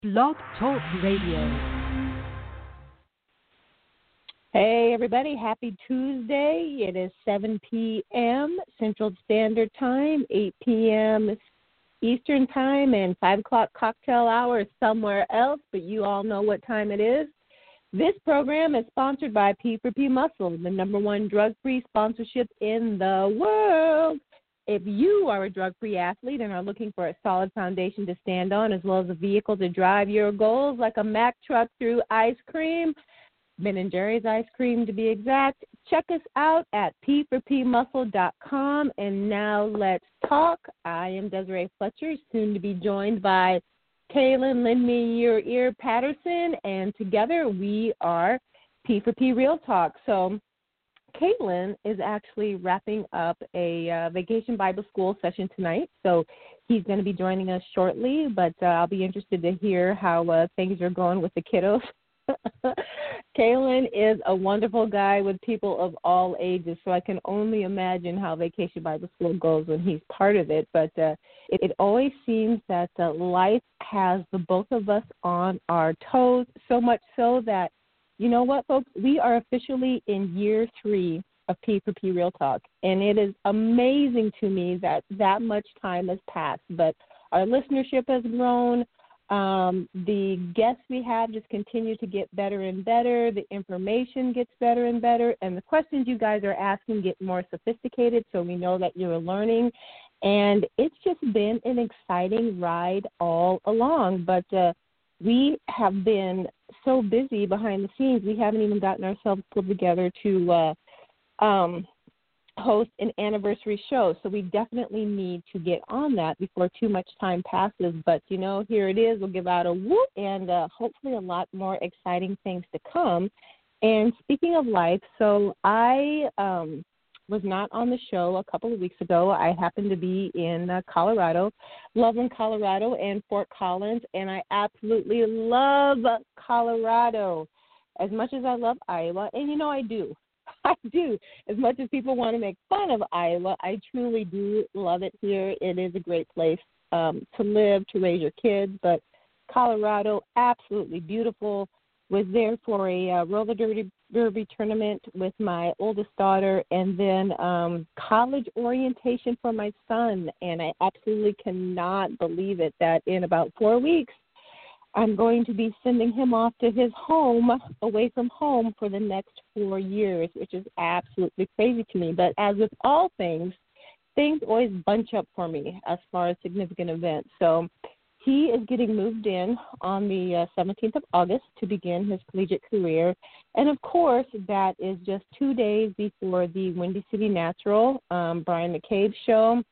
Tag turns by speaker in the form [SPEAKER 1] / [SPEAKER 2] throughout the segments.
[SPEAKER 1] Blog Talk Radio.
[SPEAKER 2] Hey, everybody. Happy Tuesday. It is 7 p.m. Central Standard Time, 8 p.m. Eastern Time, and 5 o'clock cocktail hour somewhere else, but you all know what time it is. This program is sponsored by P4P Muscle, the number one drug-free sponsorship in the world. If you are a drug-free athlete and are looking for a solid foundation to stand on, as well as a vehicle to drive your goals, like a Mack truck through ice cream, Ben & Jerry's ice cream to be exact, check us out at p4pmuscle.com. And now let's talk. I am Desiree Fletcher, soon to be joined by Kaylin Lend Me Your Ear Patterson, and together we are P4P Real Talk. So Caitlin is actually wrapping up a Vacation Bible School session tonight, so he's going to be joining us shortly, but I'll be interested to hear how things are going with the kiddos. Kalen is a wonderful guy with people of all ages, so I can only imagine how Vacation Bible School goes when he's part of it, but it always seems that life has the both of us on our toes, so much so that, you know what, folks? We are officially in year 3 of P4P Real Talk, and it is amazing to me that much time has passed. But our listenership has grown. The guests we have just continue to get better and better. The information gets better and better, and the questions you guys are asking get more sophisticated, so we know that you're learning. And it's just been an exciting ride all along. But we have been so busy behind the scenes, we haven't even gotten ourselves pulled together to host an anniversary show. So we definitely need to get on that before too much time passes. But, you know, here it is. We'll give out a whoop and hopefully a lot more exciting things to come. And speaking of life, so I was not on the show a couple of weeks ago. I happened to be in Colorado, Loveland, Colorado, and Fort Collins, and I absolutely love Colorado as much as I love Iowa. And, you know, I do. I do. As much as people want to make fun of Iowa, I truly do love it here. It is a great place to live, to raise your kids, but Colorado, absolutely beautiful. Was there for a roller derby tournament with my oldest daughter, and then college orientation for my son. And I absolutely cannot believe it that in about 4 weeks, I'm going to be sending him off to his home, away from home, for the next 4 years, which is absolutely crazy to me. But as with all things always bunch up for me as far as significant events. So he is getting moved in on the 17th of August to begin his collegiate career. And, of course, that is just 2 days before the Windy City Natural, Brian McCabe show,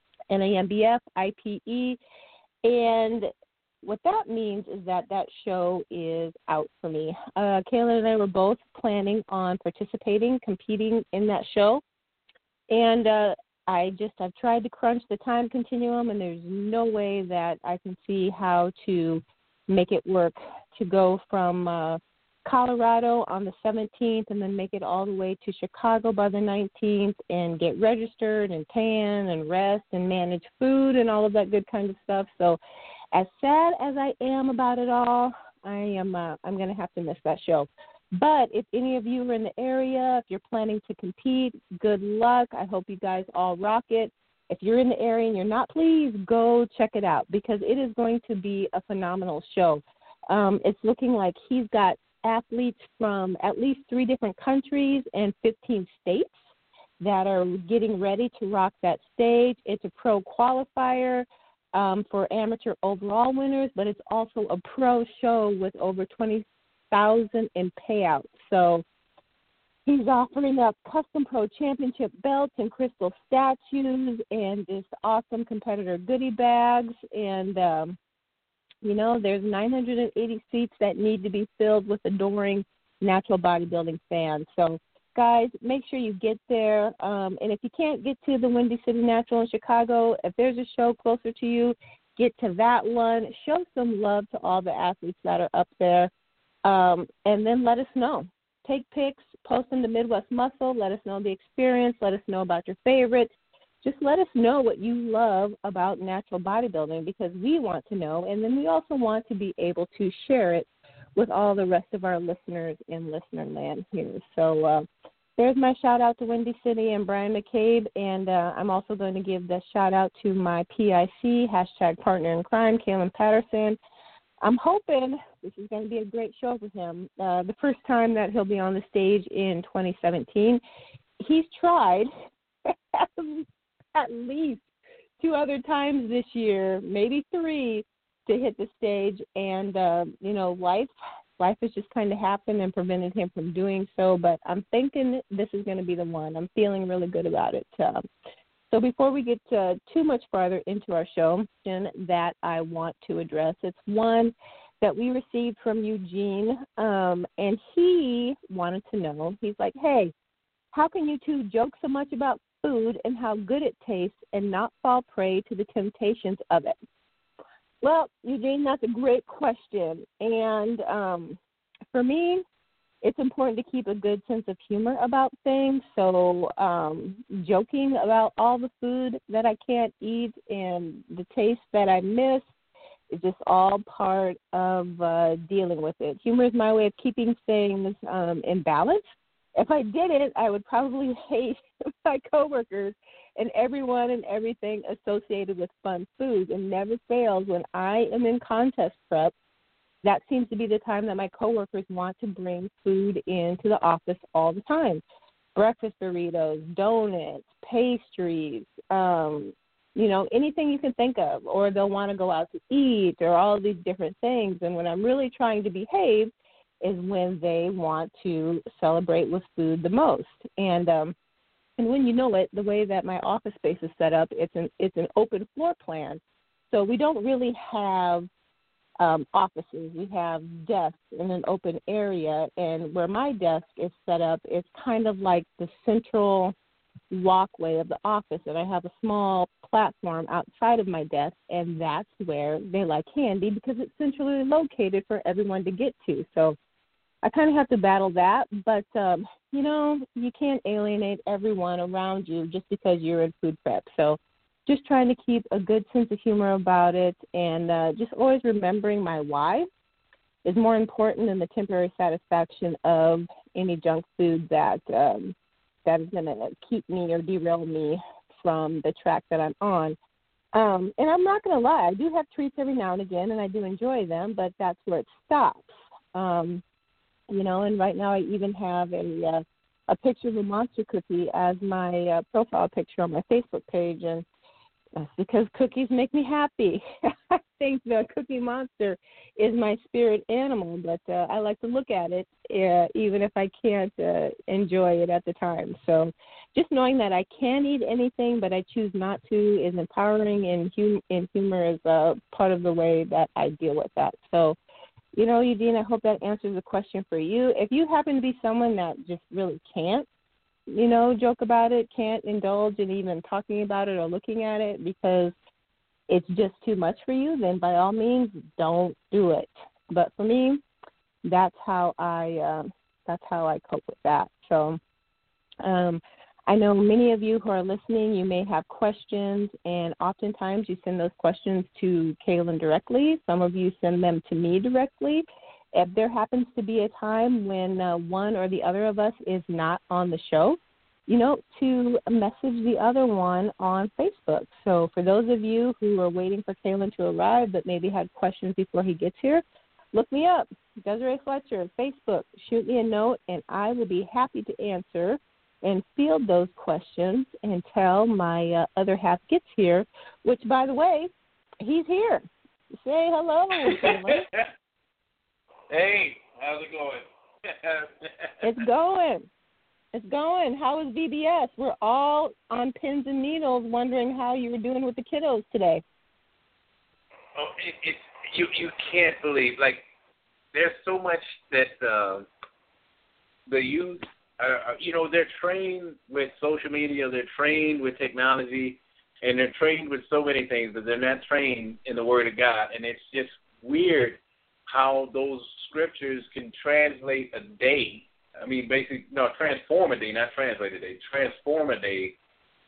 [SPEAKER 2] NAMBF, IPE. And what that means is that show is out for me. Kayla and I were both planning on participating, competing in that show. And I've tried to crunch the time continuum, and there's no way that I can see how to make it work to go from Colorado on the 17th and then make it all the way to Chicago by the 19th and get registered and tan and rest and manage food and all of that good kind of stuff. So as sad as I am about it all, I'm going to have to miss that show. But if any of you are in the area, if you're planning to compete, good luck. I hope you guys all rock it. If you're in the area and you're not, please go check it out because it is going to be a phenomenal show. It's looking like he's got athletes from at least 3 different countries and 15 states that are getting ready to rock that stage. It's a pro qualifier for amateur overall winners, but it's also a pro show with over 20,000 in payouts. So he's offering up custom pro championship belts and crystal statues and just awesome competitor goodie bags. And, you know, there's 980 seats that need to be filled with adoring natural bodybuilding fans. So, guys, make sure you get there. And if you can't get to the Windy City Natural in Chicago, if there's a show closer to you, get to that one. Show some love to all the athletes that are up there. And then let us know. Take pics, post them to Midwest Muscle. Let us know the experience. Let us know about your favorites. just let us know what you love about natural bodybuilding, because we want to know, and then we also want to be able to share it with all the rest of our listeners in listener land here. So there's my shout out to Windy City and Brian McCabe, and I'm also going to give the shout out to my PIC, #partner in crime, Kaylin Patterson. I'm hoping this is going to be a great show for him. The first time that he'll be on the stage in 2017. He's tried at least 2 other times this year, maybe 3, to hit the stage, and life has just kind of happened and prevented him from doing so, but I'm thinking this is going to be the one. I'm feeling really good about it. So before we get too much farther into our show, that I want to address, it's one that we received from Eugene, and he wanted to know, he's like, hey, how can you two joke so much about food and how good it tastes and not fall prey to the temptations of it? Well, Eugene, that's a great question. And for me, it's important to keep a good sense of humor about things. So joking about all the food that I can't eat and the taste that I miss is just all part of dealing with it. Humor is my way of keeping things in balance. If I didn't, I would probably hate my coworkers and everyone and everything associated with fun food. And never fails when I am in contest prep, that seems to be the time that my coworkers want to bring food into the office all the time. Breakfast burritos, donuts, pastries, anything you can think of. Or they'll want to go out to eat, or all of these different things. And when I'm really trying to behave is when they want to celebrate with food the most. And when you know it, the way that my office space is set up, it's an open floor plan. So we don't really have offices. We have desks in an open area. And where my desk is set up, it's kind of like the central walkway of the office. And I have a small platform outside of my desk, and that's where they like candy because it's centrally located for everyone to get to. So I kind of have to battle that, but, you can't alienate everyone around you just because you're in food prep. So just trying to keep a good sense of humor about it, and just always remembering my why is more important than the temporary satisfaction of any junk food that is going to keep me or derail me from the track that I'm on. And I'm not going to lie, I do have treats every now and again, and I do enjoy them, but that's where it stops. And right now I even have a picture of a Monster cookie as my profile picture on my Facebook page, and that's because cookies make me happy. I think the Cookie Monster is my spirit animal, but I like to look at it even if I can't enjoy it at the time. So just knowing that I can eat anything, but I choose not to, is empowering, and humor is part of the way that I deal with that. So, Eugene, I hope that answers the question for you. If you happen to be someone that just really can't, joke about it, can't indulge in even talking about it or looking at it because it's just too much for you, then by all means, don't do it. But for me, that's how I cope with that. So I know many of you who are listening, you may have questions, and oftentimes you send those questions to Kaylin directly. Some of you send them to me directly. If there happens to be a time when one or the other of us is not on the show, to message the other one on Facebook. So for those of you who are waiting for Kaylin to arrive but maybe had questions before he gets here, look me up, Desiree Fletcher, Facebook. Shoot me a note, and I will be happy to answer and field those questions until my other half gets here, which, by the way, he's here. Say hello, Kaylin.
[SPEAKER 3] Hey, how's it going?
[SPEAKER 2] It's going. How is VBS? We're all on pins and needles wondering how you were doing with the kiddos today.
[SPEAKER 3] Oh, you can't believe, there's so much that the youth, they're trained with social media, they're trained with technology, and they're trained with so many things, but they're not trained in the Word of God. And it's just weird how those scriptures can translate a day. Transform a day, not translate a day. Transform a day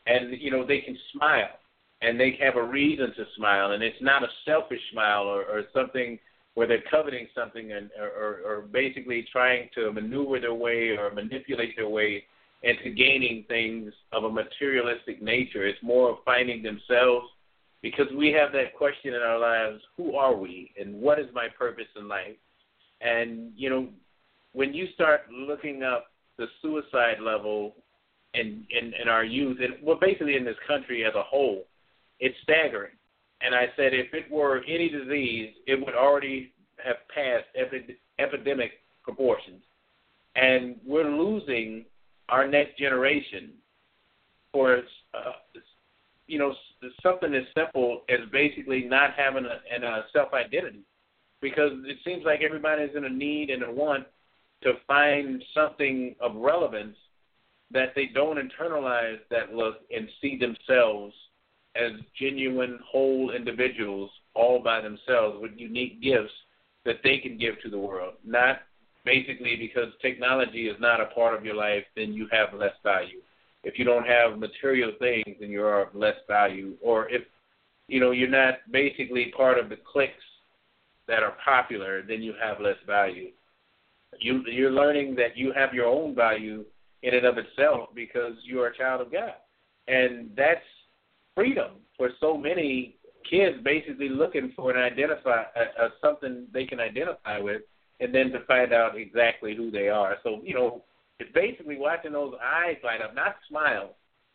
[SPEAKER 3] and they can smile, and they have a reason to smile, and it's not a selfish smile or something where they're coveting something or basically trying to maneuver their way or manipulate their way into gaining things of a materialistic nature. It's more of finding themselves, because we have that question in our lives: who are we, and what is my purpose in life? And when you start looking up the suicide level in our youth, and basically in this country as a whole, it's staggering. And I said, if it were any disease, it would already have passed epidemic proportions. And we're losing our next generation for, something as simple as basically not having a self-identity. Because it seems like everybody's in a need and a want to find something of relevance, that they don't internalize that look and see themselves as genuine, whole individuals all by themselves with unique gifts that they can give to the world. Not basically because technology is not a part of your life, then you have less value. If you don't have material things, then you are of less value. Or if, you're not basically part of the cliques that are popular, then you have less value. You're learning that you have your own value in and of itself because you are a child of God. And that's freedom for so many kids, basically looking for something they can identify with, and then to find out exactly who they are. So, it's basically watching those eyes light up, not smiles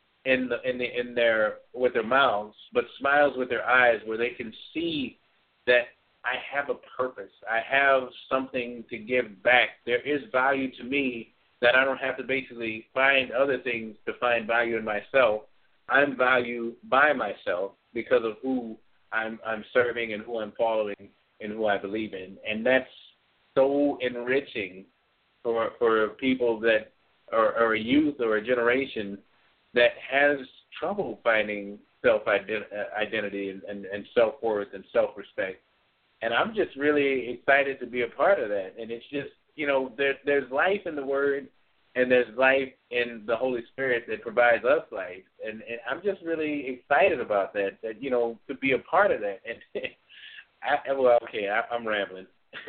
[SPEAKER 3] with their mouths, but smiles with their eyes, where they can see that I have a purpose. I have something to give back. There is value to me that I don't have to basically find other things to find value in myself. I'm valued by myself because of who I'm serving and who I'm following and who I believe in. And that's so enriching for people that are a youth or a generation that has trouble finding self-identity and self-worth and self-respect. And I'm just really excited to be a part of that. And it's just, there's life in the Word, and there's life in the Holy Spirit that provides us life. And I'm just really excited about that, to be a part of that. And I'm rambling.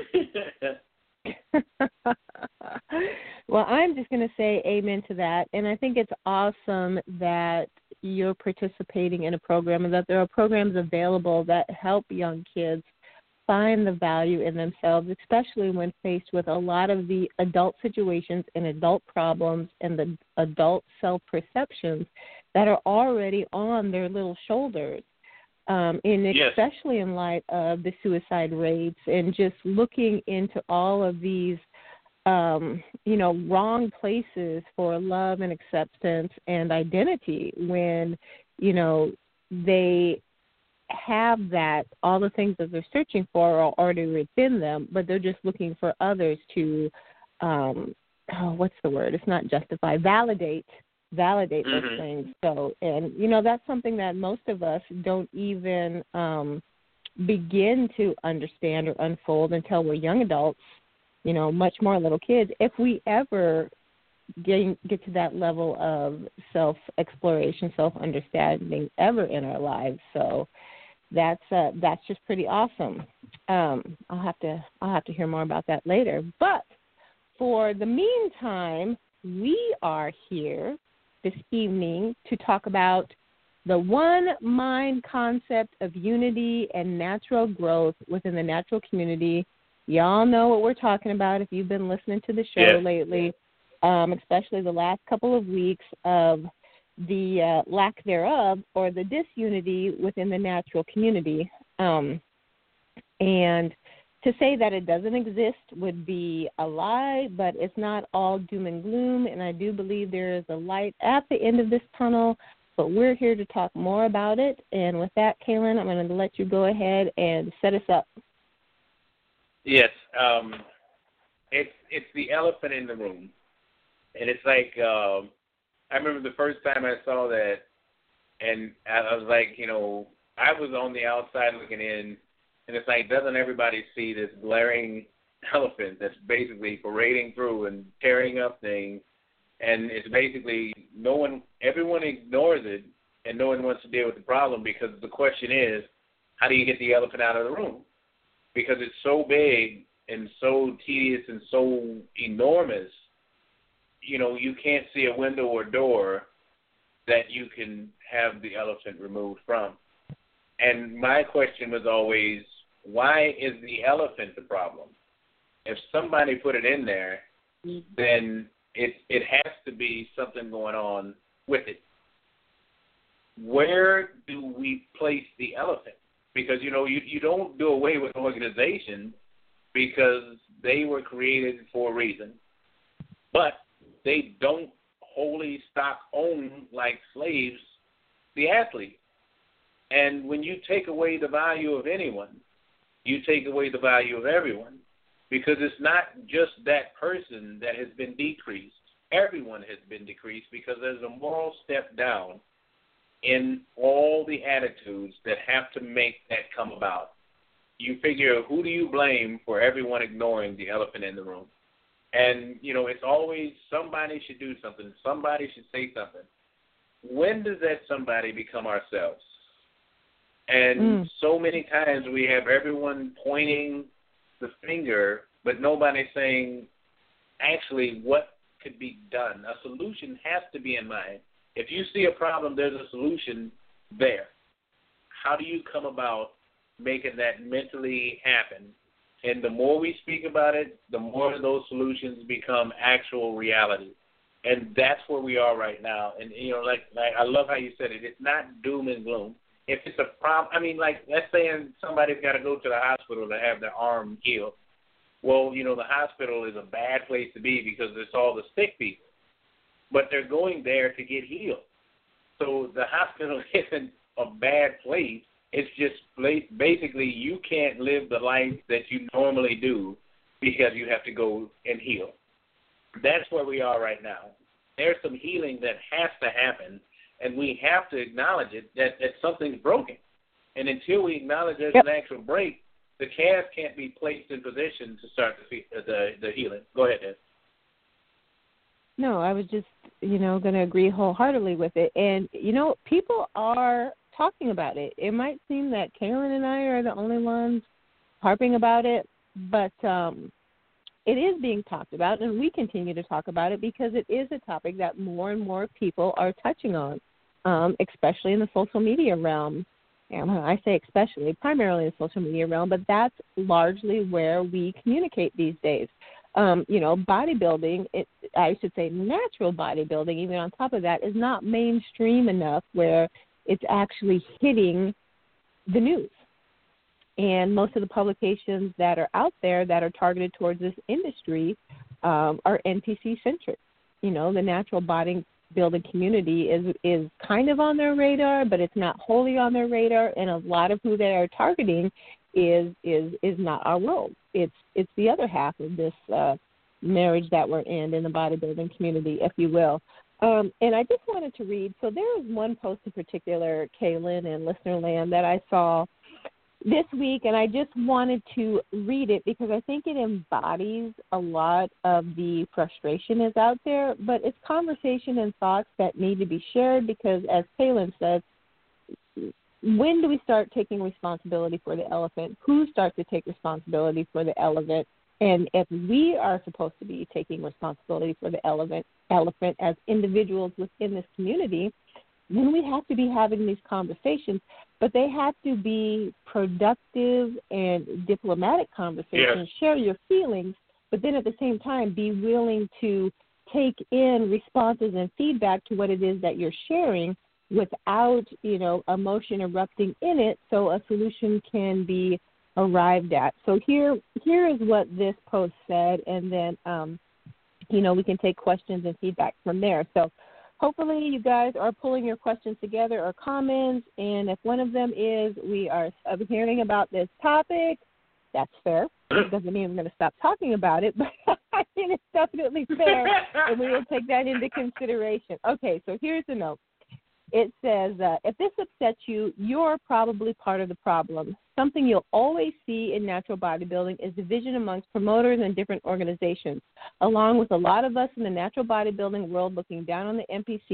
[SPEAKER 2] Well, I'm just going to say amen to that. And I think it's awesome that you're participating in a program and that there are programs available that help young kids find the value in themselves, especially when faced with a lot of the adult situations and adult problems and the adult self-perceptions that are already on their little shoulders. Especially in light of the suicide rates and just looking into all of these, wrong places for love and acceptance and identity when, they have that, all the things that they're searching for are already within them, but they're just looking for others to, what's the word? It's not justify, validate those things. So, and, that's something that most of us don't even begin to understand or unfold until we're young adults, much more little kids, if we ever get to that level of self-exploration, self-understanding ever in our lives. So that's just pretty awesome. I'll have to hear more about that later. But for the meantime, we are here this evening to talk about the one mind concept of unity and natural growth within the natural community. Y'all know what we're talking about if you've been listening to the show lately, especially the last couple of weeks of the lack thereof or the disunity within the natural community. And to say that it doesn't exist would be a lie, but it's not all doom and gloom, and I do believe there is a light at the end of this tunnel, but we're here to talk more about it. And with that, Kaylin, I'm going to let you go ahead and set us up.
[SPEAKER 3] Yes. It's the elephant in the room. And it's like, I remember the first time I saw that, and I was like, I was on the outside looking in, and it's like, doesn't everybody see this glaring elephant that's basically parading through and tearing up things? And it's basically everyone ignores it and no one wants to deal with the problem because the question is, how do you get the elephant out of the room? Because it's so big and so tedious and so enormous, you know, you can't see a window or door that you can have the elephant removed from. And my question was always, why is the elephant the problem? If somebody put it in there, then it has to be something going on with it. Where do we place the elephant? Because, you know, you don't do away with organizations because they were created for a reason, but they don't wholly stock own, like slaves, the athlete. And when you take away the value of anyone, you take away the value of everyone, because it's not just that person that has been decreased. Everyone has been decreased because there's a moral step down in all the attitudes that have to make that come about. You figure, who do you blame for everyone ignoring the elephant in the room? And, you know, it's always somebody should do something. Somebody should say something. When does that somebody become ourselves? And so many times we have everyone pointing the finger, but nobody saying actually what could be done. A solution has to be in mind. If you see a problem, there's a solution there. How do you come about making that mentally happen? And the more we speak about it, the more those solutions become actual reality. And that's where we are right now. And, you know, like I love how you said it. It's not doom and gloom. If it's a problem, I mean, like, let's say somebody's got to go to the hospital to have their arm healed. Well, you know, the hospital is a bad place to be because it's all the sick people. But they're going there to get healed. So the hospital isn't a bad place. It's just basically you can't live the life that you normally do because you have to go and heal. That's where we are right now. There's some healing that has to happen, and we have to acknowledge it, that something's broken. And until we acknowledge there's an actual break, the cast can't be placed in position to start the healing. Go ahead, Ed.
[SPEAKER 2] No, I was just, you know, going to agree wholeheartedly with it. And, you know, people are talking about it. It might seem that Karen and I are the only ones harping about it, but it is being talked about, and we continue to talk about it because it is a topic that more and more people are touching on, especially in the social media realm. And I say especially, primarily in the social media realm, but that's largely where we communicate these days. You know, bodybuilding, I should say natural bodybuilding, even on top of that, is not mainstream enough where it's actually hitting the news. And most of the publications that are out there that are targeted towards this industry are NPC-centric. You know, the natural bodybuilding community is kind of on their radar, but it's not wholly on their radar, and a lot of who they are targeting is not our world. It's the other half of this marriage that we're in the bodybuilding community, if you will. And I just wanted to read. So there was one post in particular, Kaylin and Listener Land, that I saw this week, and I just wanted to read it because I think it embodies a lot of the frustration is out there, but it's conversation and thoughts that need to be shared because, as Kaylin says, when do we start taking responsibility for the elephant? Who starts to take responsibility for the elephant? And if we are supposed to be taking responsibility for the elephant as individuals within this community, then we have to be having these conversations, but they have to be productive and diplomatic conversations. Yes. Share your feelings, but then at the same time be willing to take in responses and feedback to what it is that you're sharing without, you know, emotion erupting in it, so a solution can be arrived at. So here is what this post said, and then, you know, we can take questions and feedback from there. So hopefully you guys are pulling your questions together or comments, and if one of them is we are hearing about this topic, that's fair. It doesn't mean we're going to stop talking about it, but I think it's definitely fair, and we will take that into consideration. Okay, so here's the note. It says, if this upsets you, you're probably part of the problem. Something you'll always see in natural bodybuilding is division amongst promoters and different organizations. Along with a lot of us in the natural bodybuilding world looking down on the NPC,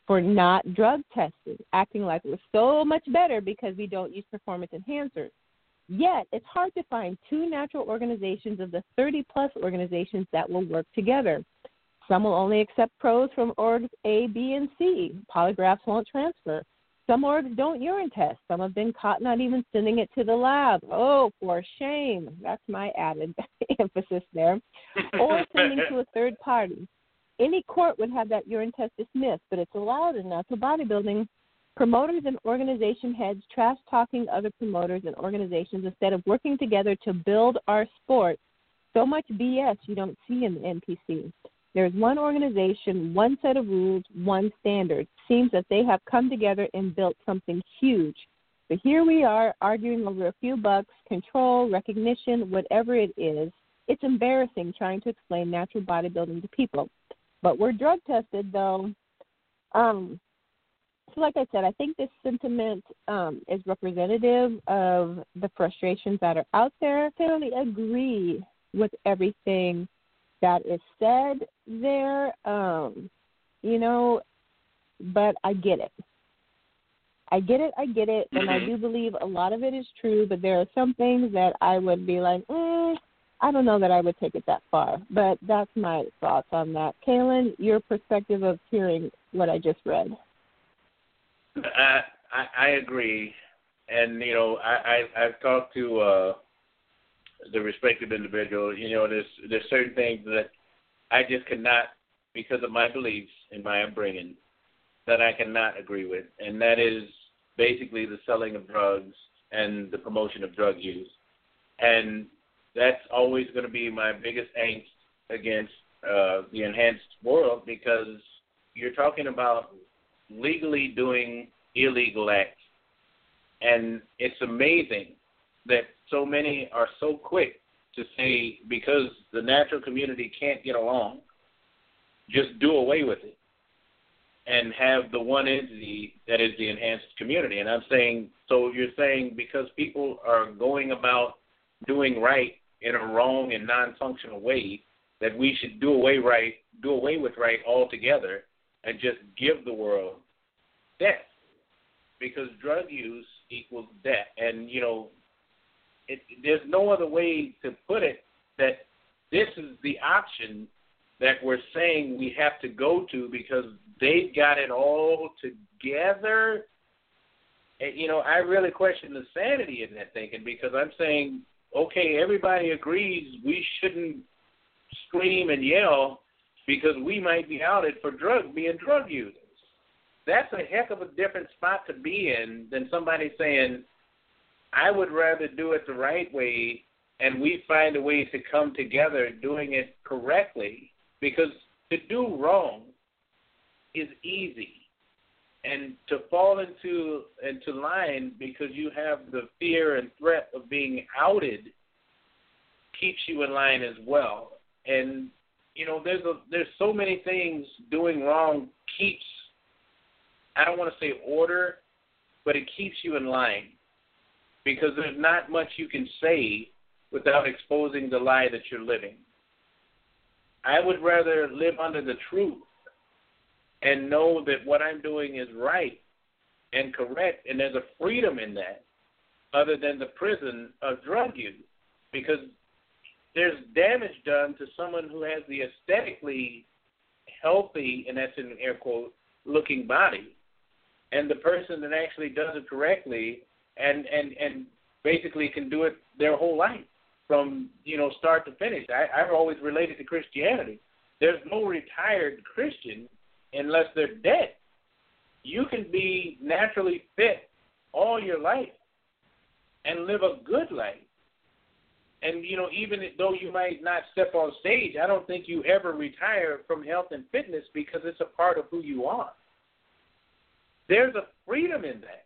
[SPEAKER 2] for not drug testing, acting like we're so much better because we don't use performance enhancers. Yet, it's hard to find two natural organizations of the 30-plus organizations that will work together. Some will only accept pros from orgs A, B, and C. Polygraphs won't transfer. Some orgs don't urine test. Some have been caught not even sending it to the lab. Oh, for shame. That's my added emphasis there. Or sending to a third party. Any court would have that urine test dismissed, but it's allowed in natural bodybuilding. Promoters and organization heads trash-talking other promoters and organizations instead of working together to build our sport. So much BS you don't see in the NPC. There's one organization, one set of rules, one standard. Seems that they have come together and built something huge. But here we are arguing over a few bucks, control, recognition, whatever it is. It's embarrassing trying to explain natural bodybuilding to people. But we're drug tested, though. So like I said, I think this sentiment is representative of the frustrations that are out there. I totally agree with everything that is said there, but I get it. And I do believe a lot of it is true, but there are some things that I would be like, I don't know that I would take it that far. But that's my thoughts on that. Kaylin, your perspective of hearing what I just read.
[SPEAKER 3] I agree. And, I've talked to the respective individual. There's certain things that I just cannot, because of my beliefs and my upbringing, that I cannot agree with. And that is basically the selling of drugs and the promotion of drug use. And that's always going to be my biggest angst against the enhanced world, because you're talking about legally doing illegal acts. And it's amazing that so many are so quick to say, because the natural community can't get along, just do away with it and have the one entity that is the enhanced community. And I'm saying, so you're saying because people are going about doing right in a wrong and non-functional way, that we should do away with right altogether and just give the world death, because drug use equals death. And, there's no other way to put it that this is the option that we're saying we have to go to because they've got it all together. And, I really question the sanity in that thinking, because I'm saying, okay, everybody agrees we shouldn't scream and yell because we might be outed for being drug users. That's a heck of a different spot to be in than somebody saying, I would rather do it the right way, and we find a way to come together doing it correctly, because to do wrong is easy. And to fall into line because you have the fear and threat of being outed keeps you in line as well. And, there's so many things doing wrong keeps, I don't want to say order, but it keeps you in line, because there's not much you can say without exposing the lie that you're living. I would rather live under the truth and know that what I'm doing is right and correct, and there's a freedom in that, other than the prison of drug use, because there's damage done to someone who has the aesthetically healthy, and that's in air quote, looking body, and the person that actually does it correctly and basically can do it their whole life from, start to finish. I've always related to Christianity. There's no retired Christian unless they're dead. You can be naturally fit all your life and live a good life. And, even though you might not step on stage, I don't think you ever retire from health and fitness, because it's a part of who you are. There's a freedom in that.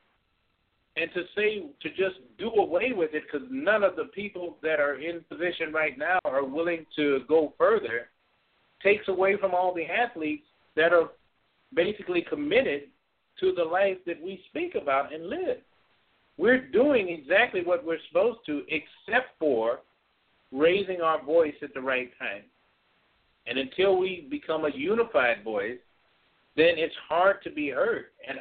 [SPEAKER 3] And to say, to just do away with it because none of the people that are in position right now are willing to go further, takes away from all the athletes that are basically committed to the life that we speak about and live. We're doing exactly what we're supposed to, except for raising our voice at the right time. And until we become a unified voice, then it's hard to be heard. And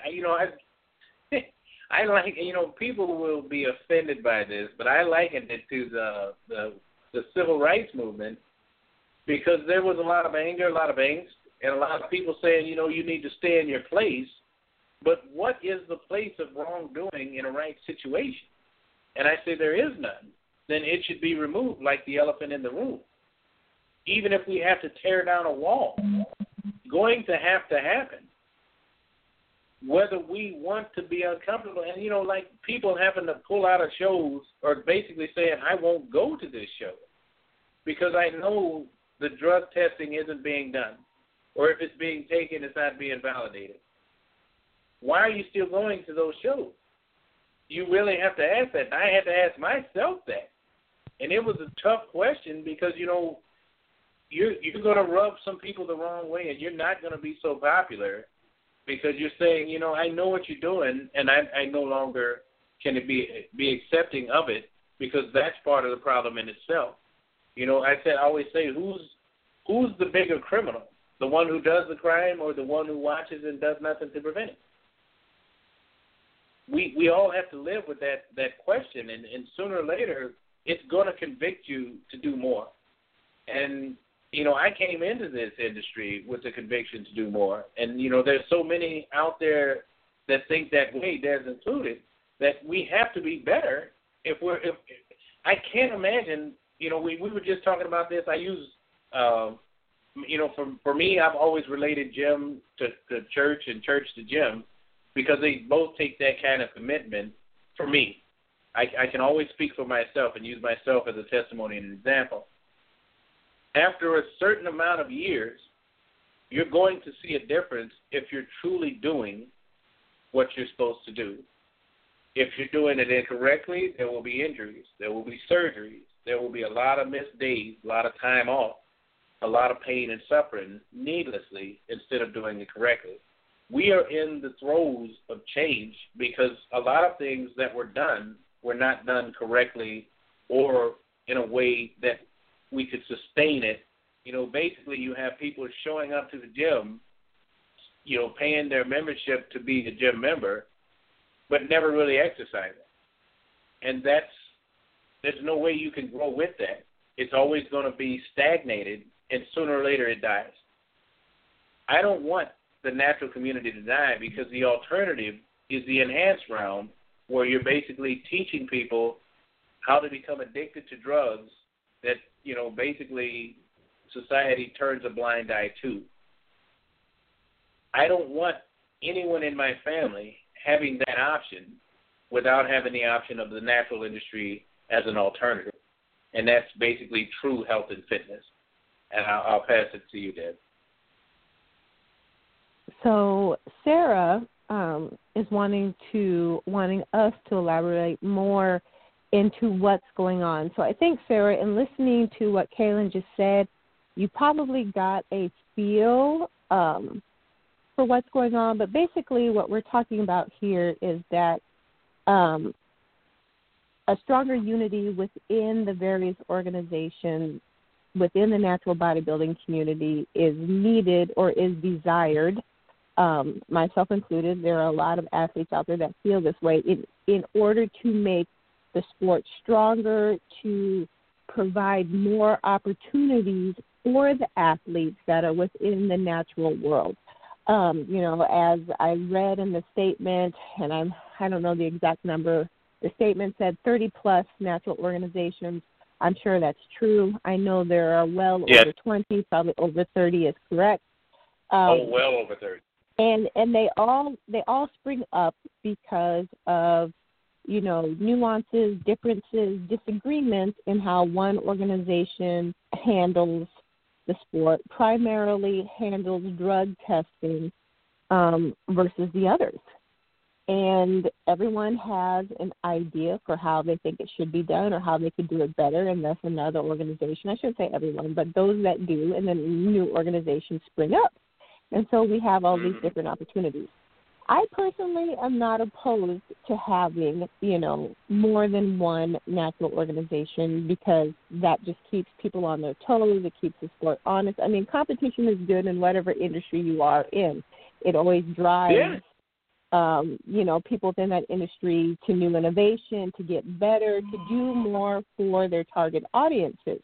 [SPEAKER 3] I like, people will be offended by this, but I liken it to the civil rights movement, because there was a lot of anger, a lot of angst, and a lot of people saying, you need to stay in your place. But what is the place of wrongdoing in a right situation? And I say there is none. Then it should be removed like the elephant in the room. Even if we have to tear down a wall, going to have to happen. Whether we want to be uncomfortable, and like people having to pull out of shows or basically saying, I won't go to this show because I know the drug testing isn't being done, or if it's being taken, it's not being validated. Why are you still going to those shows? You really have to ask that. And I had to ask myself that. And it was a tough question because, you're going to rub some people the wrong way, and you're not going to be so popular because you're saying, I know what you're doing, and I no longer can be accepting of it, because that's part of the problem in itself. I always say, who's the bigger criminal? The one who does the crime or the one who watches and does nothing to prevent it? We all have to live with that question, and sooner or later, it's going to convict you to do more. And, I came into this industry with the conviction to do more. And, there's so many out there that think that way, Des included, that we have to be better if I can't imagine, we were just talking about this. I use, for me, I've always related gym to church and church to gym, because they both take that kind of commitment for me. I can always speak for myself and use myself as a testimony and an example. After a certain amount of years, you're going to see a difference if you're truly doing what you're supposed to do. If you're doing it incorrectly, there will be injuries. There will be surgeries. There will be a lot of missed days, a lot of time off, a lot of pain and suffering needlessly instead of doing it correctly. We are in the throes of change because a lot of things that were done were not done correctly or in a way that we could sustain it. Basically you have people showing up to the gym, paying their membership to be a gym member, but never really exercising. And there's no way you can grow with that. It's always going to be stagnated, and sooner or later it dies. I don't want the natural community to die, because the alternative is the enhanced realm, where you're basically teaching people how to become addicted to drugs that, basically society turns a blind eye to. I don't want anyone in my family having that option without having the option of the natural industry as an alternative. And that's basically true health and fitness. And I'll pass it to you, Deb.
[SPEAKER 2] So Sarah is wanting us to elaborate more into what's going on. So I think, Sarah, in listening to what Kaylin just said, you probably got a feel for what's going on. But basically what we're talking about here is that a stronger unity within the various organizations within the natural bodybuilding community is needed or is desired. Myself included, there are a lot of athletes out there that feel this way in order to make the sport stronger, to provide more opportunities for the athletes that are within the natural world. As I read in the statement, and I don't know the exact number, the statement said 30-plus natural organizations. I'm sure that's true. I know there are well over 20, probably over 30 is correct.
[SPEAKER 3] Well over 30.
[SPEAKER 2] And they all spring up because of, nuances, differences, disagreements in how one organization handles the sport, primarily handles drug testing versus the others. And everyone has an idea for how they think it should be done or how they could do it better, and that's another organization. I shouldn't say everyone, but those that do, and then new organizations spring up. And so we have all these different opportunities. I personally am not opposed to having, more than one natural organization, because that just keeps people on their toes. It keeps the sport honest. I mean, competition is good in whatever industry you are in. It always drives, people within that industry to new innovation, to get better, to do more for their target audiences.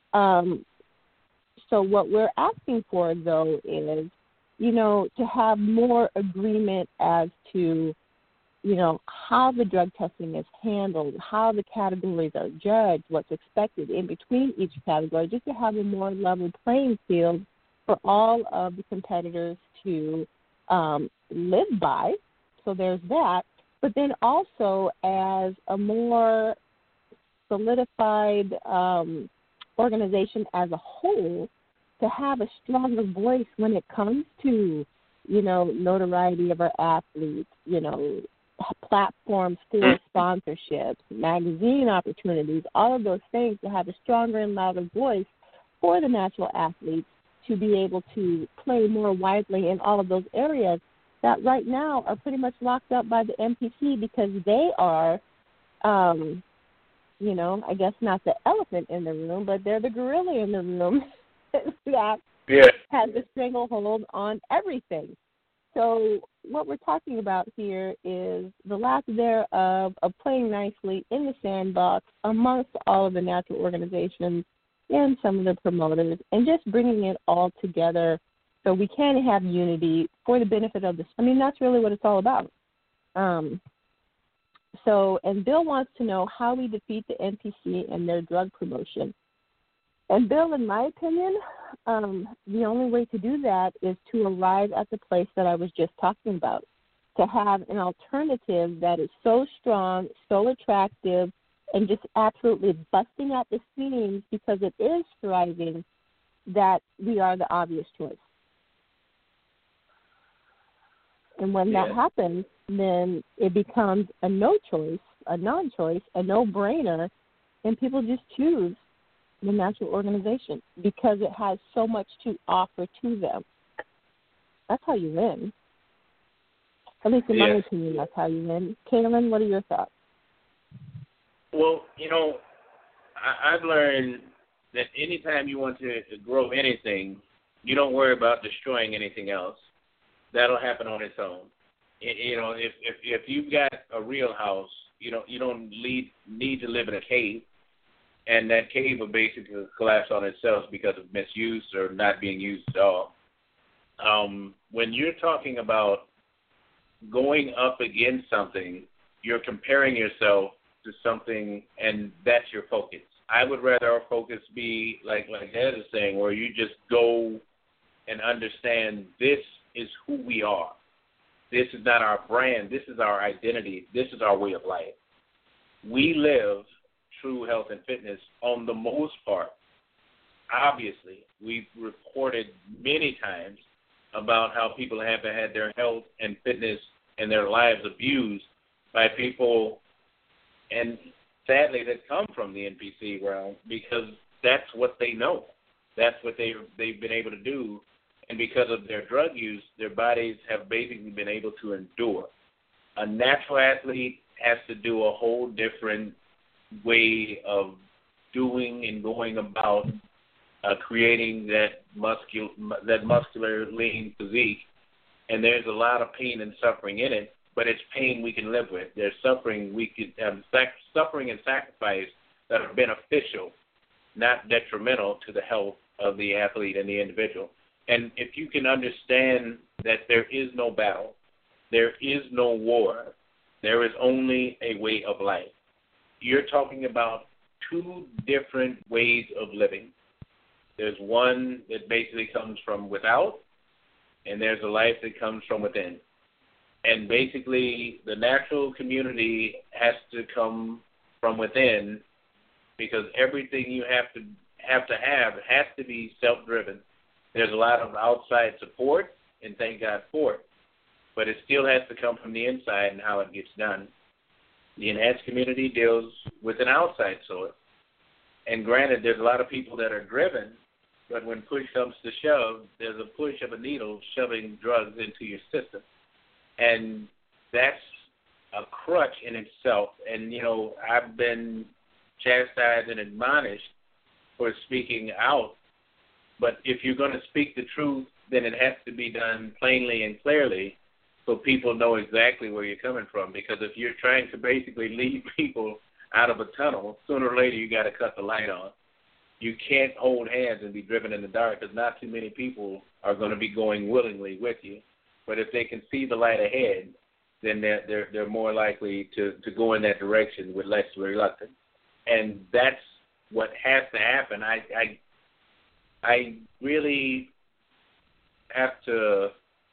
[SPEAKER 2] So what we're asking for, though, is, to have more agreement as to, how the drug testing is handled, how the categories are judged, what's expected in between each category, just to have a more level playing field for all of the competitors to live by. So there's that. But then also as a more solidified organization as a whole, to have a stronger voice when it comes to, notoriety of our athletes, platforms for sponsorships, magazine opportunities, all of those things, to have a stronger and louder voice for the natural athletes to be able to play more widely in all of those areas that right now are pretty much locked up by the NPC, because they are, I guess not the elephant in the room, but they're the gorilla in the room that has a stranglehold on everything. So what we're talking about here is the lack thereof of playing nicely in the sandbox amongst all of the natural organizations and some of the promoters, and just bringing it all together so we can have unity for the benefit of that's really what it's all about. And Bill wants to know how we defeat the NPC and their drug promotion. And Bill, in my opinion, the only way to do that is to arrive at the place that I was just talking about, to have an alternative that is so strong, so attractive, and just absolutely busting at the seams because it is thriving, that we are the obvious choice. And when that happens, then it becomes a no choice, a non-choice, a no-brainer, and people just choose the natural organization because it has so much to offer to them. That's how you win. At least in my opinion, that's how you win. Kaylin, what are your thoughts?
[SPEAKER 3] Well, I've learned that anytime you want to grow anything, you don't worry about destroying anything else. That'll happen on its own. If you've got a real house, you don't need to live in a cave, and that cave will basically collapse on itself because of misuse or not being used at all. When you're talking about going up against something, you're comparing yourself to something, and that's your focus. I would rather our focus be, like Ed is saying, where you just go and understand this is who we are. This is not our brand. This is our identity. This is our way of life. We live true health and fitness on the most part. Obviously, we've reported many times about how people have had their health and fitness and their lives abused by people, and sadly that come from the NPC realm, because that's what they know. That's what they've been able to do. And because of their drug use, their bodies have basically been able to endure. A natural athlete has to do a whole different way of doing and going about creating that muscular lean physique. And there's a lot of pain and suffering in it, but it's pain we can live with. There's suffering suffering and sacrifice that are beneficial, not detrimental to the health of the athlete and the individual. And if you can understand that there is no battle, there is no war, there is only a way of life. You're talking about two different ways of living. There's one that basically comes from without, and there's a life that comes from within. And basically, the natural community has to come from within, because everything you have has to be self-driven. There's a lot of outside support, and thank God for it, but it still has to come from the inside and how it gets done. The enhanced community deals with an outside source. And granted, there's a lot of people that are driven, but when push comes to shove, there's a push of a needle shoving drugs into your system. And that's a crutch in itself. And, I've been chastised and admonished for speaking out. But if you're going to speak the truth, then it has to be done plainly and clearly so people know exactly where you're coming from. Because if you're trying to basically lead people out of a tunnel, sooner or later you got to cut the light on. You can't hold hands and be driven in the dark, because not too many people are going to be going willingly with you. But if they can see the light ahead, then they're more likely to go in that direction with less reluctance. And that's what has to happen. I really have to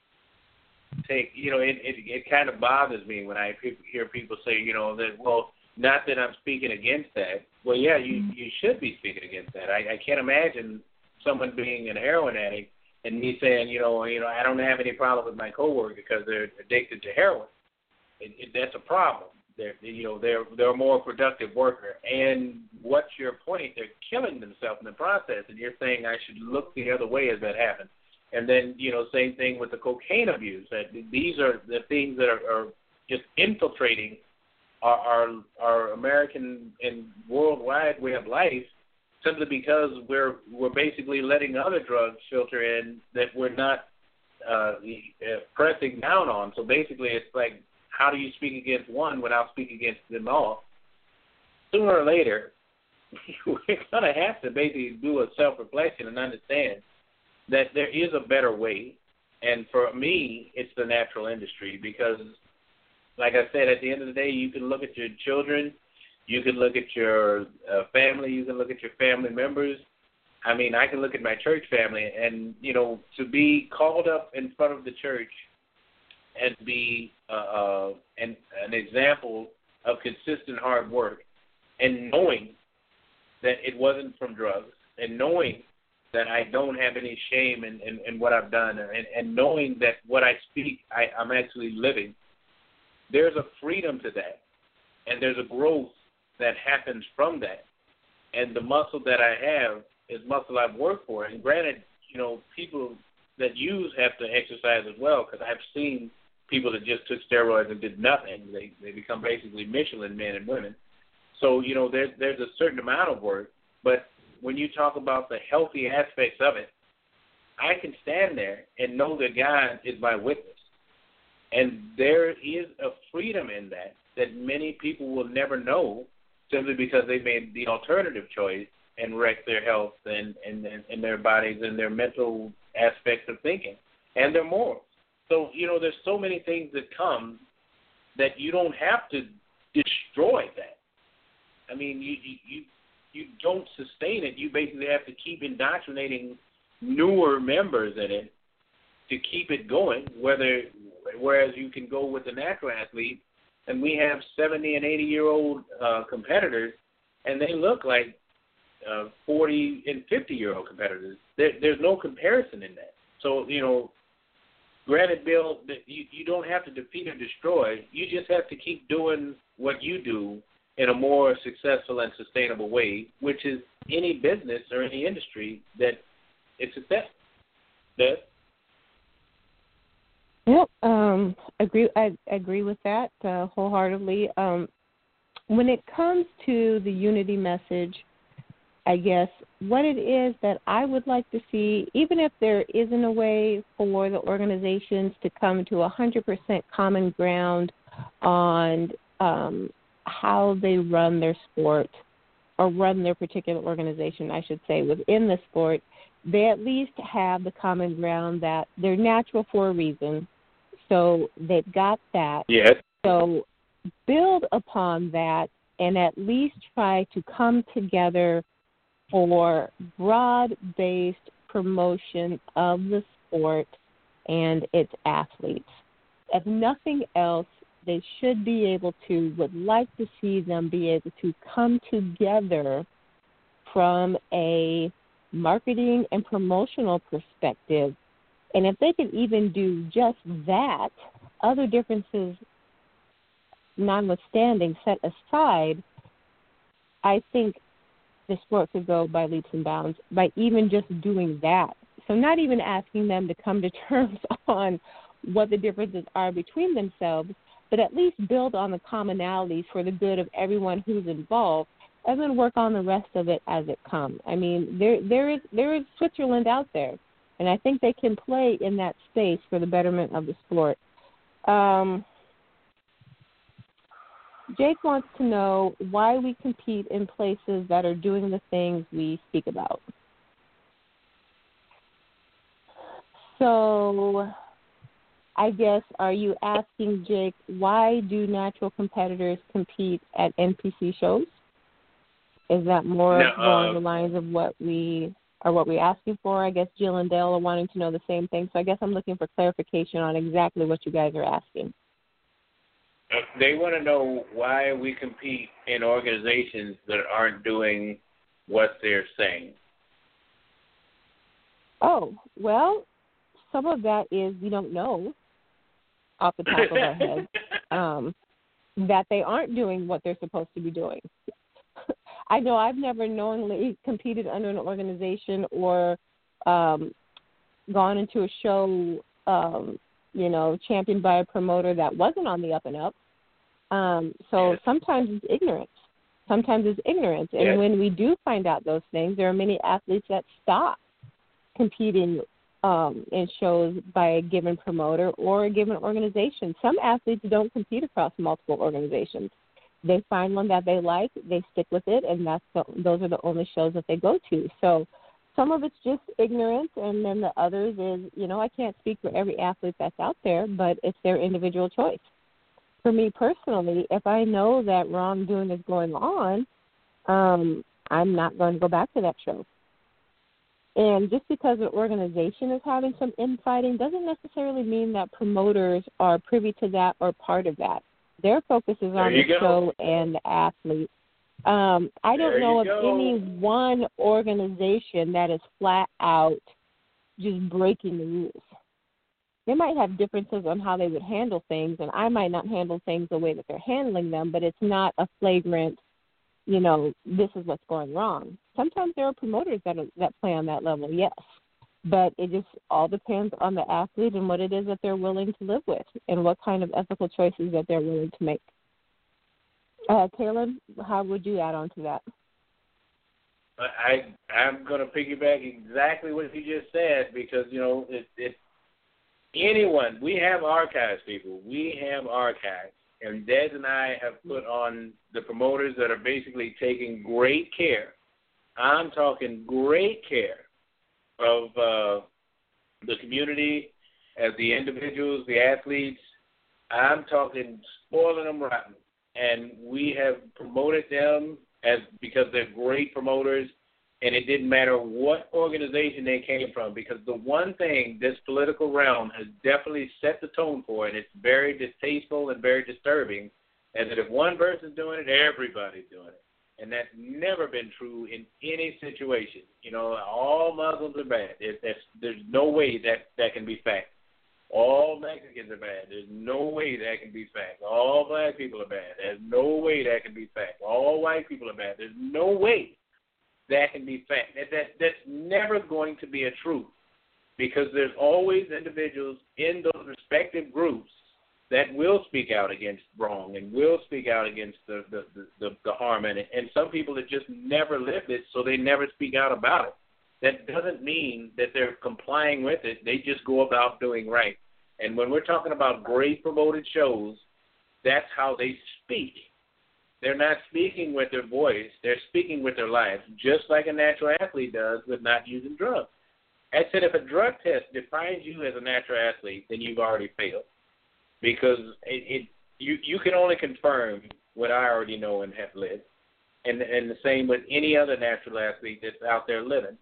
[SPEAKER 3] take, it kind of bothers me when I hear people say, that, well, not that I'm speaking against that. Well, yeah, you should be speaking against that. I can't imagine someone being a heroin addict and me saying, I don't have any problem with my coworker because they're addicted to heroin. That's a problem. They're a more productive worker. And what's your point? They're killing themselves in the process, and you're saying I should look the other way as that happens. And then, same thing with the cocaine abuse. That these are the things that are just infiltrating our American and worldwide way of life, simply because we're basically letting other drugs filter in that we're not pressing down on. So basically, it's like, how do you speak against one without speaking against them all? Sooner or later, we're going to have to basically do a self-reflection and understand that there is a better way. And for me, it's the natural industry, because, like I said, at the end of the day, you can look at your children, you can look at your family, you can look at your family members. I mean, I can look at my church family, and, to be called up in front of the church and be an example of consistent hard work, and knowing that it wasn't from drugs, and knowing that I don't have any shame in what I've done, and knowing that what I speak, I'm actually living, there's a freedom to that, and there's a growth that happens from that. And the muscle that I have is muscle I've worked for. And granted, people that use have to exercise as well, because I've seen people that just took steroids and did nothing. They become basically Michelin men and women. So, there's a certain amount of work. But when you talk about the healthy aspects of it, I can stand there and know that God is my witness. And there is a freedom in that many people will never know, simply because they made the alternative choice and wrecked their health and their bodies and their mental aspects of thinking and their morals. So, there's so many things that come that you don't have to destroy that. I mean, you don't sustain it. You basically have to keep indoctrinating newer members in it to keep it going, whereas you can go with the natural athlete, and we have 70 and 80-year-old competitors, and they look like 40 and 50-year-old competitors. There's no comparison in that. So, granted, Bill, you don't have to defeat or destroy. You just have to keep doing what you do in a more successful and sustainable way, which is any business or any industry that is successful. Yes?
[SPEAKER 2] Yep, I agree with that wholeheartedly. When it comes to the unity message, I guess what it is that I would like to see, even if there isn't a way for the organizations to come to 100% common ground on how they run their sport, or run their particular organization, I should say, within the sport, they at least have the common ground that they're natural for a reason. So they've got that.
[SPEAKER 3] Yes.
[SPEAKER 2] So build upon that and at least try to come together for broad-based promotion of the sport and its athletes. If nothing else, they should be able to, would like to see them be able to come together from a marketing and promotional perspective. And if they could even do just that, other differences notwithstanding, set aside, I think the sport could go by leaps and bounds by even just doing that. So not even asking them to come to terms on what the differences are between themselves, but at least build on the commonalities for the good of everyone who's involved, and then work on the rest of it as it comes. I mean, there is Switzerland out there. And I think they can play in that space for the betterment of the sport. Jake wants to know why we compete in places that are doing the things we speak about. So I guess, are you asking, Jake, why do natural competitors compete at NPC shows? Is that more along the lines of what we're asking for? I guess Jill and Dale are wanting to know the same thing. So I guess I'm looking for clarification on exactly what you guys are asking.
[SPEAKER 3] They want to know why we compete in organizations that aren't doing what they're saying.
[SPEAKER 2] Oh, well, some of that is we don't know off the top of our head that they aren't doing what they're supposed to be doing. I know I've never knowingly competed under an organization or gone into a show, championed by a promoter that wasn't on the up and up. So sometimes it's ignorance. And when we do find out those things, there are many athletes that stop competing in shows by a given promoter or a given organization. Some athletes don't compete across multiple organizations. They find one that they like, they stick with it, and those are the only shows that they go to. So some of it's just ignorance, and then the others is, I can't speak for every athlete that's out there, but it's their individual choice. For me personally, if I know that wrongdoing is going on, I'm not going to go back to that show. And just because an organization is having some infighting doesn't necessarily mean that promoters are privy to that or part of that. Their focus is on the show and the athlete. I don't know of any one organization that is flat out just breaking the rules. They might have differences on how they would handle things, and I might not handle things the way that they're handling them, but it's not a flagrant, this is what's going wrong. Sometimes there are promoters that play on that level, yes. But it just all depends on the athlete and what it is that they're willing to live with and what kind of ethical choices that they're willing to make. Kaylin, how would you add on to that?
[SPEAKER 3] I'm going to piggyback exactly what you just said because, anyone, we have archives, people. We have archives. And Des and I have put on the promoters that are basically taking great care. I'm talking great care of the community, as the individuals, the athletes. I'm talking spoiling them rotten. And we have promoted them because they're great promoters, and it didn't matter what organization they came from, because the one thing this political realm has definitely set the tone for, and it's very distasteful and very disturbing, is that if one person's doing it, everybody's doing it. And that's never been true in any situation. All Muslims are bad. There's no way that can be fact. All Mexicans are bad. There's no way that can be fact. All black people are bad. There's no way that can be fact. All white people are bad. There's no way that can be fact. That's never going to be a truth, because there's always individuals in those respective groups that will speak out against wrong and will speak out against the harm in it. And some people that just never lived it, so they never speak out about it. That doesn't mean that they're complying with it. They just go about doing right. And when we're talking about great promoted shows, that's how they speak. They're not speaking with their voice. They're speaking with their lives, just like a natural athlete does with not using drugs. I said if a drug test defines you as a natural athlete, then you've already failed, because you can only confirm what I already know and have lived. And the same with any other natural athlete that's out there living.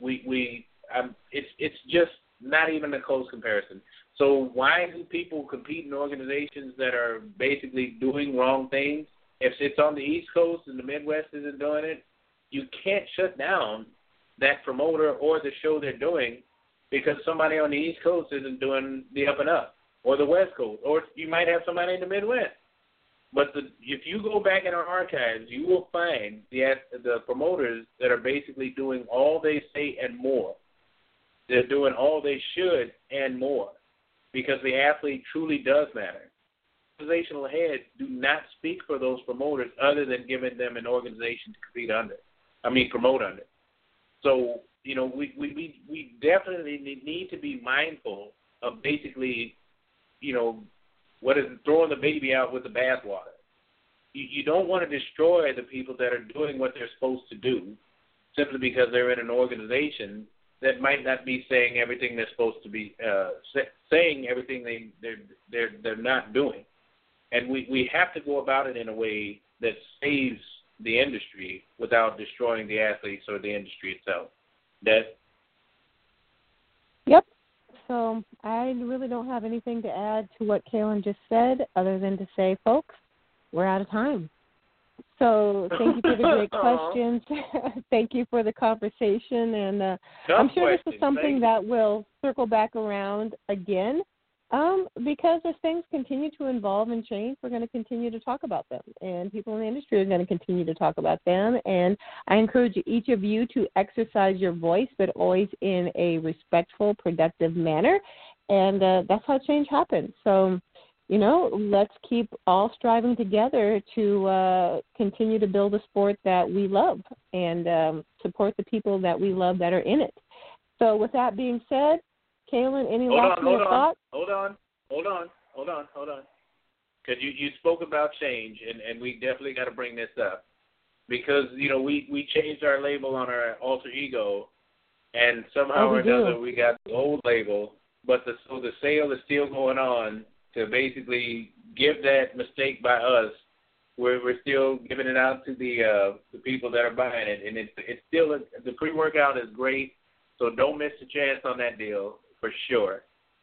[SPEAKER 3] It's just not even a close comparison. So why do people compete in organizations that are basically doing wrong things? If it's on the East Coast and the Midwest isn't doing it, you can't shut down that promoter or the show they're doing because somebody on the East Coast isn't doing the up and up, or the West Coast, or you might have somebody in the Midwest. But if you go back in our archives, you will find the promoters that are basically doing all they say and more. They're doing all they should and more, because the athlete truly does matter. Organizational heads do not speak for those promoters other than giving them an organization to promote under. So we definitely need to be mindful of basically, what is throwing the baby out with the bathwater. You don't want to destroy the people that are doing what they're supposed to do simply because they're in an organization that might not be saying everything they're supposed to be saying everything they're not doing. And we have to go about it in a way that saves the industry without destroying the athletes or the industry itself.
[SPEAKER 2] Yep. So I really don't have anything to add to what Kaylin just said other than to say, folks, we're out of time. So thank you for the great questions. Thank you for the conversation. And I'm sure this is something that will circle back around again because as things continue to evolve and change, we're going to continue to talk about them. And people in the industry are going to continue to talk about them. And I encourage each of you to exercise your voice, but always in a respectful, productive manner. And that's how change happens. So, let's keep all striving together to continue to build a sport that we love and support the people that we love that are in it. So with that being said, Kaylin, any last minute thoughts?
[SPEAKER 3] Hold on. Because you spoke about change, and we definitely got to bring this up. Because, we changed our label on our alter ego, and somehow or another we got the old label, but the sale is still going on to basically give that mistake by us, where we're still giving it out to the people that are buying it, and it's still the pre-workout is great, so don't miss the chance on that deal for sure.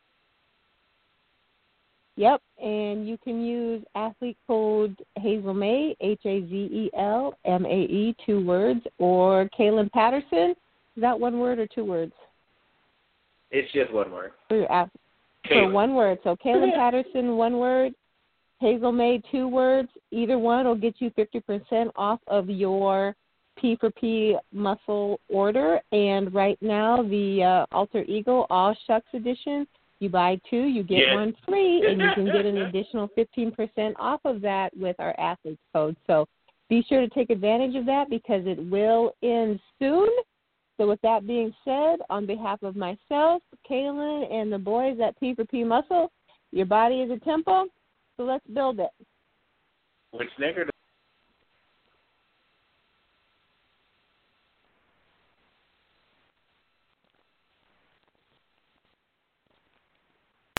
[SPEAKER 2] Yep, and you can use athlete code Hazelmae, HAZELMAE, 2 words, or Kaylin Patterson. Is that 1 word or 2 words?
[SPEAKER 3] It's just 1 word.
[SPEAKER 2] So 1 word. So Kaylin Patterson, 1 word. Hazelmae, 2 words. Either one will get you 50% off of your P4P muscle order. And right now, the Alter Ego All Shucks edition, you buy 2, you get 1 free, and you can get an additional 15% off of that with our athlete's code. So be sure to take advantage of that because it will end soon. So with that being said, on behalf of myself, Kaylin, and the boys at P4P Muscle, your body is a temple, so let's build it.
[SPEAKER 3] Which Snicker